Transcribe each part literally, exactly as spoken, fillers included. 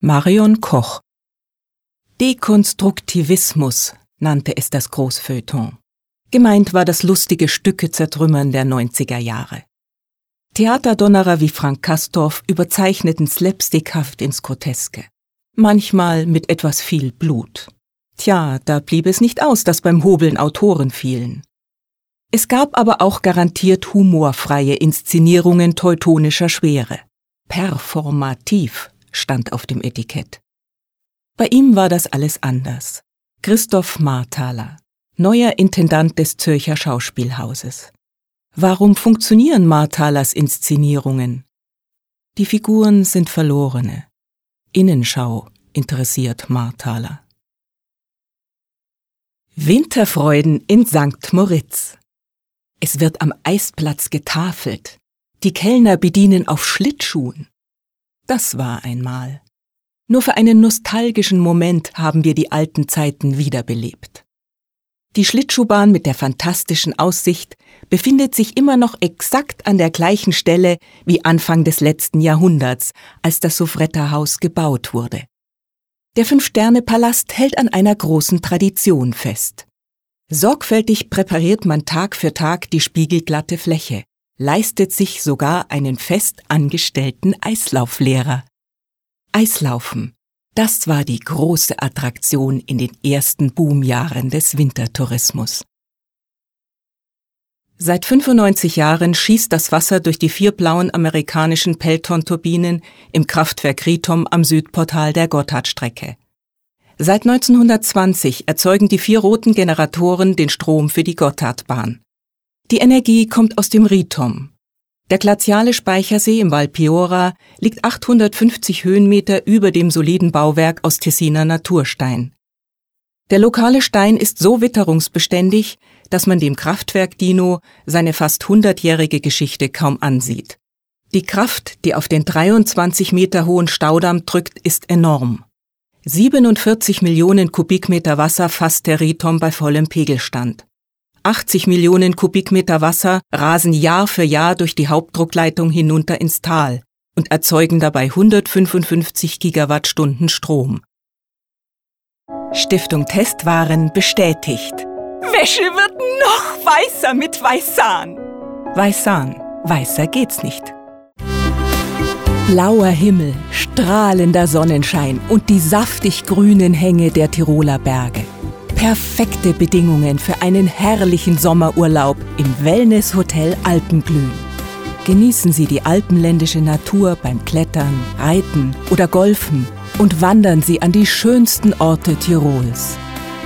Marion Koch. Dekonstruktivismus nannte es das Großfeuilleton. Gemeint war das lustige Stücke-Zertrümmern der neunziger Jahre. Theaterdonnerer wie Frank Castorf überzeichneten slapstickhaft ins Groteske. Manchmal mit etwas viel Blut. Tja, da blieb es nicht aus, dass beim Hobeln Autoren fielen. Es gab aber auch garantiert humorfreie Inszenierungen teutonischer Schwere. Performativ stand auf dem Etikett. Bei ihm war das alles anders. Christoph Marthaler, neuer Intendant des Zürcher Schauspielhauses. Warum funktionieren Marthalers Inszenierungen? Die Figuren sind Verlorene. Innenschau interessiert Marthaler. Winterfreuden in Sankt Moritz. Es wird am Eisplatz getafelt. Die Kellner bedienen auf Schlittschuhen. Das war einmal. Nur für einen nostalgischen Moment haben wir die alten Zeiten wiederbelebt. Die Schlittschuhbahn mit der fantastischen Aussicht befindet sich immer noch exakt an der gleichen Stelle wie Anfang des letzten Jahrhunderts, als das Souffretterhaus gebaut wurde. Der Fünf-Sterne-Palast hält an einer großen Tradition fest. Sorgfältig präpariert man Tag für Tag die spiegelglatte Fläche, leistet sich sogar einen fest angestellten Eislauflehrer. Eislaufen, das war die große Attraktion in den ersten Boomjahren des Wintertourismus. Seit fünfundneunzig Jahren schießt das Wasser durch die vier blauen amerikanischen Pelton-Turbinen im Kraftwerk Ritom am Südportal der Gotthardstrecke. Seit neunzehnhundertzwanzig erzeugen die vier roten Generatoren den Strom für die Gotthardbahn. Die Energie kommt aus dem Ritom. Der glaziale Speichersee im Val Piora liegt achthundertfünfzig Höhenmeter über dem soliden Bauwerk aus Tessiner Naturstein. Der lokale Stein ist so witterungsbeständig, dass man dem Kraftwerk Dino seine fast hundertjährige Geschichte kaum ansieht. Die Kraft, die auf den dreiundzwanzig Meter hohen Staudamm drückt, ist enorm. siebenundvierzig Millionen Kubikmeter Wasser fasst der Ritom bei vollem Pegelstand. achtzig Millionen Kubikmeter Wasser rasen Jahr für Jahr durch die Hauptdruckleitung hinunter ins Tal und erzeugen dabei hundertfünfundfünfzig Gigawattstunden Strom. Stiftung Testwaren bestätigt. Wäsche wird noch weißer mit Weißan. Weißan, weißer geht's nicht. Blauer Himmel, strahlender Sonnenschein und die saftig grünen Hänge der Tiroler Berge. Perfekte Bedingungen für einen herrlichen Sommerurlaub im Wellnesshotel Alpenglühen. Genießen Sie die alpenländische Natur beim Klettern, Reiten oder Golfen und wandern Sie an die schönsten Orte Tirols.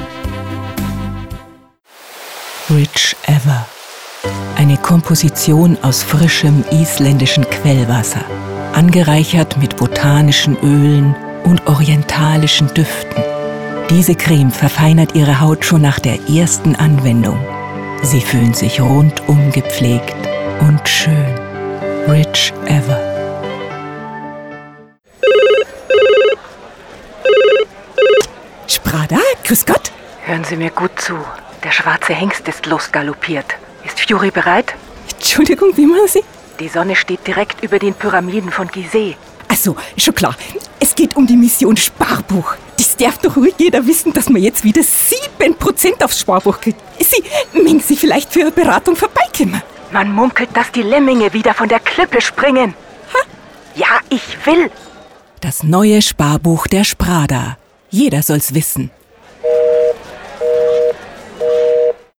Rich Ever. Eine Komposition aus frischem isländischen Quellwasser, angereichert mit botanischen Ölen und orientalischen Düften. Diese Creme verfeinert Ihre Haut schon nach der ersten Anwendung. Sie fühlen sich rundum gepflegt und schön. Rich Ever. Sprada, grüß Gott. Hören Sie mir gut zu. Der schwarze Hengst ist losgaloppiert. Ist Fury bereit? Entschuldigung, wie machen Sie? Die Sonne steht direkt über den Pyramiden von Gizeh. Ach so, schon klar. Es geht um die Mission Sparbuch. Das darf doch ruhig jeder wissen, dass man jetzt wieder sieben Prozent aufs Sparbuch kriegt. Sie, mögen Sie vielleicht für Ihre Beratung vorbeikommen? Man munkelt, dass die Lemminge wieder von der Klippe springen. Ha? Ja, ich will. Das neue Sparbuch der Sprada. Jeder soll's wissen.